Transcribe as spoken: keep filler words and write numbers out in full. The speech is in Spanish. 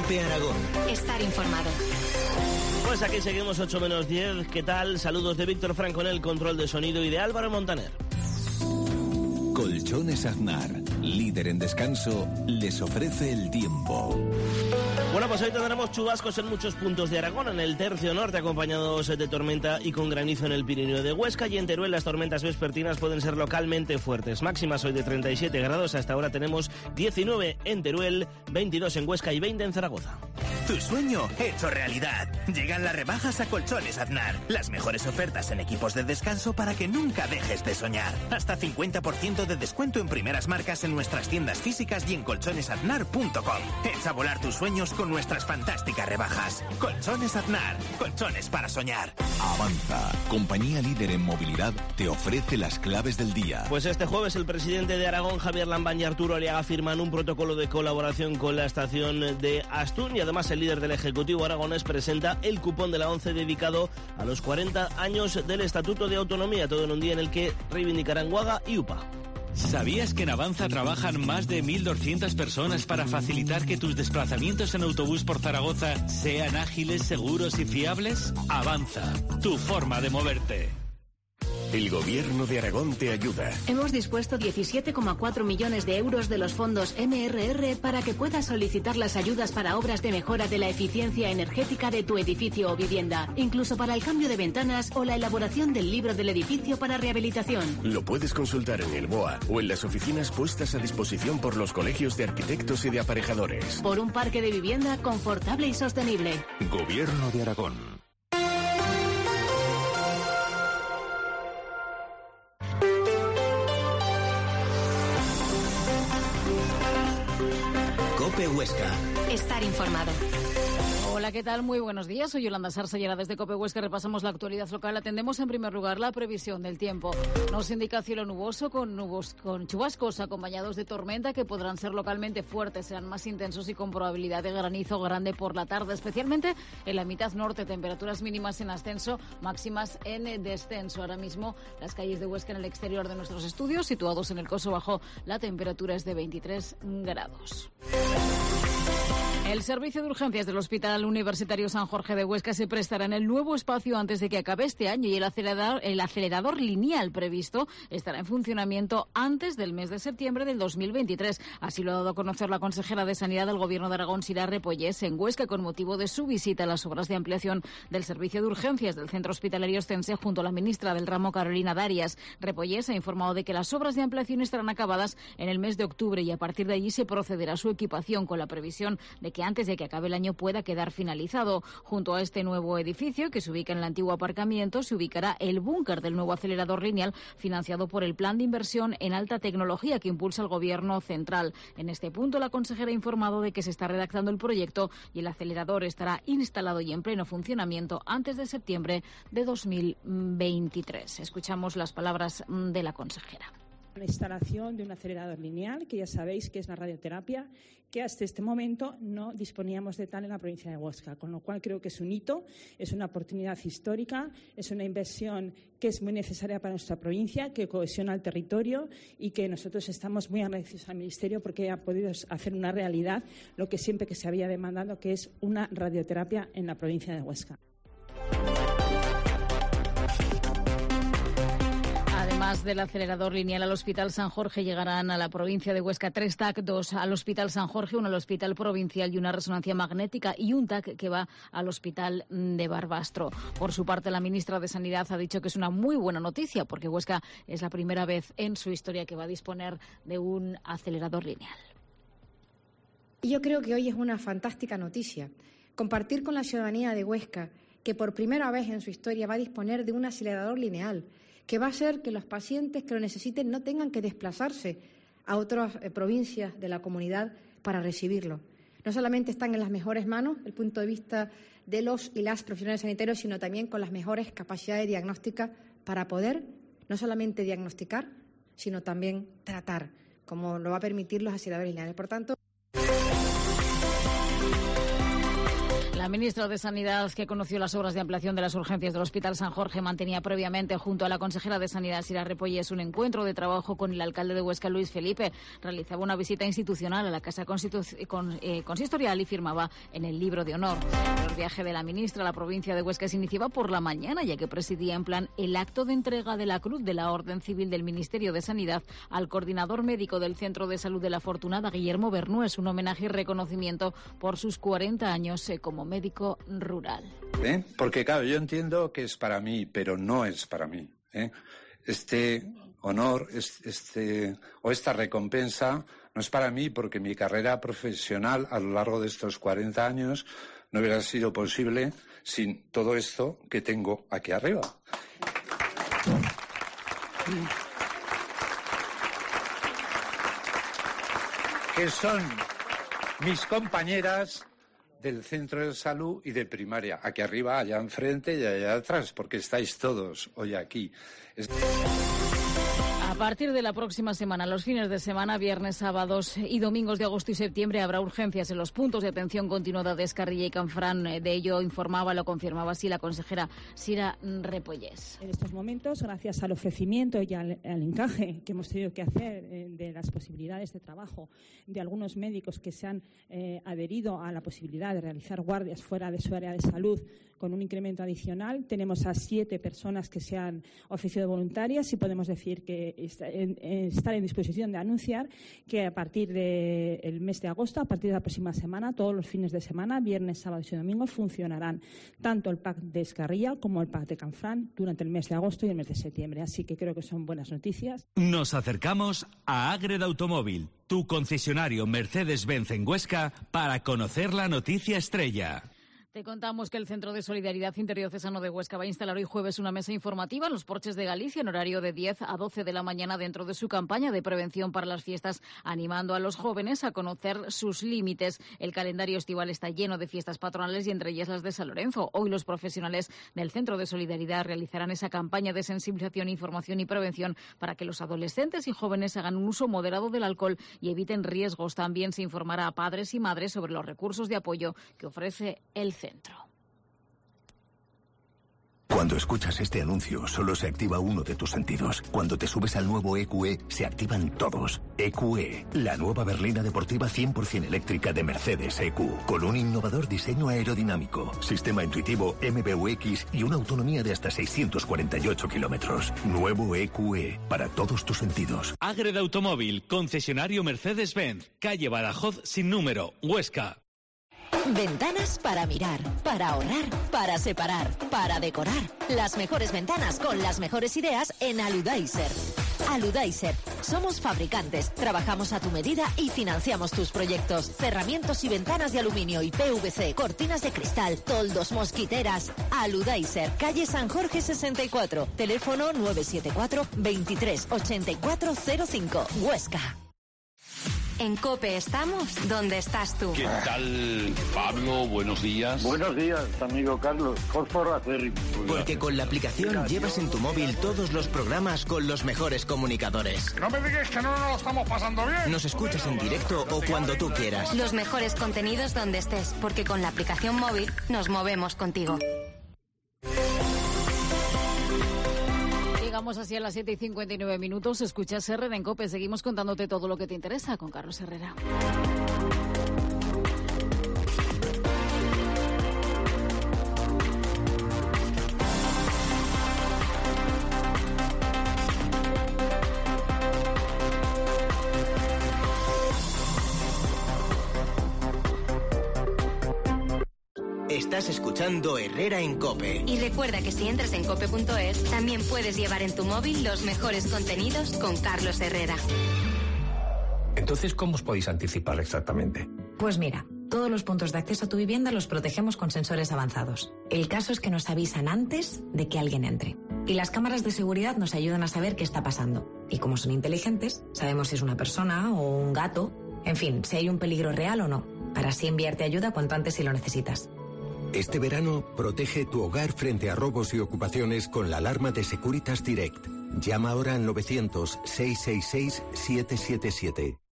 COPE Aragón. Estar informado. Pues aquí seguimos, ocho menos diez. ¿Qué tal? Saludos de Víctor Franco en el control de sonido y de Álvaro Montaner. Colchones Aznar, líder en descanso, les ofrece el tiempo. Bueno, pues hoy tendremos chubascos en muchos puntos de Aragón, en el tercio norte acompañados de tormenta y con granizo en el Pirineo de Huesca, y en Teruel las tormentas vespertinas pueden ser localmente fuertes. Máximas hoy de treinta y siete grados, hasta ahora tenemos diecinueve en Teruel, veintidós en Huesca y veinte en Zaragoza. Tu sueño hecho realidad. Llegan las rebajas a Colchones Aznar. Las mejores ofertas en equipos de descanso para que nunca dejes de soñar. Hasta cincuenta por ciento de descuento en primeras marcas en nuestras tiendas físicas y en colchones aznar punto com. Echa a volar tus sueños con nuestras fantásticas rebajas. Colchones Aznar, colchones para soñar. Avanza, compañía líder en movilidad, te ofrece las claves del día. Pues este jueves el presidente de Aragón, Javier Lambán, y Arturo Aliaga firman un protocolo de colaboración con la estación de Astún, y además el líder del Ejecutivo aragonés presenta el cupón de la ONCE dedicado a los cuarenta años del Estatuto de Autonomía, todo en un día en el que reivindicarán Guaga y UPA. ¿Sabías que en Avanza trabajan más de mil doscientas personas para facilitar que tus desplazamientos en autobús por Zaragoza sean ágiles, seguros y fiables? Avanza, tu forma de moverte. El Gobierno de Aragón te ayuda. Hemos dispuesto diecisiete coma cuatro millones de euros de los fondos M R R para que puedas solicitar las ayudas para obras de mejora de la eficiencia energética de tu edificio o vivienda, incluso para el cambio de ventanas o la elaboración del libro del edificio para rehabilitación. Lo puedes consultar en el B O A o en las oficinas puestas a disposición por los colegios de arquitectos y de aparejadores. Por un parque de vivienda confortable y sostenible. Gobierno de Aragón. COPE Huesca. Estar informado. Hola, ¿qué tal? Muy buenos días. Soy Yolanda Sarsellera desde COPE Huesca. Repasamos la actualidad local. Atendemos en primer lugar la previsión del tiempo. Nos indica cielo nuboso con nubos, con chubascos acompañados de tormenta que podrán ser localmente fuertes, serán más intensos y con probabilidad de granizo grande por la tarde, especialmente en la mitad norte. Temperaturas mínimas en ascenso, máximas en descenso. Ahora mismo las calles de Huesca en el exterior de nuestros estudios, situados en el Coso Bajo, la temperatura es de veintitrés grados. El servicio de urgencias del Hospital Universitario San Jorge de Huesca se prestará en el nuevo espacio antes de que acabe este año, y el acelerador, el acelerador lineal previsto estará en funcionamiento antes del mes de septiembre del dos mil veintitrés. Así lo ha dado a conocer la consejera de Sanidad del Gobierno de Aragón, Sira Repollés, en Huesca, con motivo de su visita a las obras de ampliación del servicio de urgencias del Centro Hospitalario Ostense junto a la ministra del ramo, Carolina Darias. Repollés ha informado de que las obras de ampliación estarán acabadas en el mes de octubre y a partir de allí se procederá a su equipación, con la previsión de que que antes de que acabe el año pueda quedar finalizado. Junto a este nuevo edificio, que se ubica en el antiguo aparcamiento, se ubicará el búnker del nuevo acelerador lineal financiado por el Plan de Inversión en Alta Tecnología que impulsa el Gobierno central. En este punto, la consejera ha informado de que se está redactando el proyecto y el acelerador estará instalado y en pleno funcionamiento antes de septiembre de dos mil veintitrés. Escuchamos las palabras de la consejera. La instalación de un acelerador lineal, que ya sabéis que es la radioterapia, que hasta este momento no disponíamos de tal en la provincia de Huesca, con lo cual creo que es un hito, es una oportunidad histórica, es una inversión que es muy necesaria para nuestra provincia, que cohesiona el territorio y que nosotros estamos muy agradecidos al Ministerio porque ha podido hacer una realidad lo que siempre que se había demandado, que es una radioterapia en la provincia de Huesca. Además del acelerador lineal al Hospital San Jorge, llegarán a la provincia de Huesca tres T A C, dos al Hospital San Jorge, uno al Hospital Provincial y una resonancia magnética, y un T A C que va al Hospital de Barbastro. Por su parte, la ministra de Sanidad ha dicho que es una muy buena noticia porque Huesca es la primera vez en su historia que va a disponer de un acelerador lineal. Yo creo que hoy es una fantástica noticia compartir con la ciudadanía de Huesca que por primera vez en su historia va a disponer de un acelerador lineal, que va a hacer que los pacientes que lo necesiten no tengan que desplazarse a otras eh, provincias de la comunidad para recibirlo. No solamente están en las mejores manos desde el punto de vista de los y las profesionales sanitarios, sino también con las mejores capacidades diagnósticas para poder no solamente diagnosticar, sino también tratar, como lo va a permitir los aceleradores lineales. Por tanto, La La ministra de Sanidad, que conoció las obras de ampliación de las urgencias del Hospital San Jorge, mantenía previamente junto a la consejera de Sanidad, Sira Repollés, un encuentro de trabajo con el alcalde de Huesca, Luis Felipe. Realizaba una visita institucional a la Casa Constitu- con, eh, Consistorial y firmaba en el libro de honor. El viaje de la ministra a la provincia de Huesca se iniciaba por la mañana, ya que presidía en plan el acto de entrega de la Cruz de la Orden Civil del Ministerio de Sanidad al coordinador médico del Centro de Salud de la Afortunada, Guillermo Bernú. Es un homenaje y reconocimiento por sus cuarenta años eh, como médico rural. ¿Eh? Porque claro, yo entiendo que es para mí, pero no es para mí. ¿eh? Este honor, este o esta recompensa no es para mí, porque mi carrera profesional a lo largo de estos cuarenta años no hubiera sido posible sin todo esto que tengo aquí arriba. Que son mis compañeras del centro de salud y de primaria, aquí arriba, allá enfrente y allá atrás, porque estáis todos hoy aquí. Es... A partir de la próxima semana, los fines de semana, viernes, sábados y domingos de agosto y septiembre, habrá urgencias en los puntos de atención continuada de Escarrilla y Canfrán. De ello informaba, lo confirmaba así la consejera Sira Repollés. En estos momentos, gracias al ofrecimiento y al, al encaje que hemos tenido que hacer eh, de las posibilidades de trabajo de algunos médicos que se han eh, adherido a la posibilidad de realizar guardias fuera de su área de salud con un incremento adicional, tenemos a siete personas que se han ofrecido voluntarias y podemos decir que está en, estar en disposición de anunciar que a partir del mes de agosto, a partir de la próxima semana, todos los fines de semana, viernes, sábados y domingos, funcionarán tanto el P A C de Escarrilla como el P A C de Canfrán durante el mes de agosto y el mes de septiembre. Así que creo que son buenas noticias. Nos acercamos a Ágreda Automóvil, tu concesionario Mercedes-Benz en Huesca, para conocer la noticia estrella. Te contamos que el Centro de Solidaridad Interdiocesano de Huesca va a instalar hoy jueves una mesa informativa en los porches de Galicia en horario de diez a doce de la mañana dentro de su campaña de prevención para las fiestas, animando a los jóvenes a conocer sus límites. El calendario estival está lleno de fiestas patronales y entre ellas las de San Lorenzo. Hoy los profesionales del Centro de Solidaridad realizarán esa campaña de sensibilización, información y prevención para que los adolescentes y jóvenes hagan un uso moderado del alcohol y eviten riesgos. También se informará a padres y madres sobre los recursos de apoyo que ofrece el centro. Cuando escuchas este anuncio, solo se activa uno de tus sentidos. Cuando te subes al nuevo E Q E, se activan todos. E Q E, la nueva berlina deportiva cien por ciento eléctrica de Mercedes E Q, con un innovador diseño aerodinámico, sistema intuitivo M B U X y una autonomía de hasta seiscientos cuarenta y ocho kilómetros. Nuevo E Q E, para todos tus sentidos. Ágreda Automóvil, concesionario Mercedes-Benz, calle Badajoz sin número, Huesca. Ventanas para mirar, para ahorrar, para separar, para decorar. Las mejores ventanas con las mejores ideas en Aludaiser. Aludaiser. Somos fabricantes, trabajamos a tu medida y financiamos tus proyectos. Cerramientos y ventanas de aluminio y P V C, cortinas de cristal, toldos, mosquiteras. Aludaiser, calle San Jorge sesenta y cuatro. Teléfono nueve siete cuatro, veintitrés, ochenta y cuatro cero cinco. Huesca. En COPE estamos donde estás tú. ¿Qué tal, Pablo? Buenos días. Buenos días, amigo Carlos. Fósforo acérrimo. Porque con la aplicación llevas en tu móvil todos los programas con los mejores comunicadores. No me digas que no nos lo estamos pasando bien. Nos escuchas en directo o cuando tú quieras. Los mejores contenidos donde estés, porque con la aplicación móvil nos movemos contigo. Llegamos así a las siete y cincuenta y nueve minutos. Escuchas Herrera en COPE. Seguimos contándote todo lo que te interesa con Carlos Herrera. Estás escuchando Herrera en COPE. Y recuerda que si entras en cope punto es, también puedes llevar en tu móvil los mejores contenidos con Carlos Herrera. Entonces, ¿cómo os podéis anticipar exactamente? Pues mira, todos los puntos de acceso a tu vivienda los protegemos con sensores avanzados. El caso es que nos avisan antes de que alguien entre. Y las cámaras de seguridad nos ayudan a saber qué está pasando. Y como son inteligentes, sabemos si es una persona o un gato. En fin, si hay un peligro real o no. Para así enviarte ayuda cuanto antes si lo necesitas. Este verano, protege tu hogar frente a robos y ocupaciones con la alarma de Securitas Direct. Llama ahora al novecientos, seiscientos sesenta y seis, setecientos setenta y siete.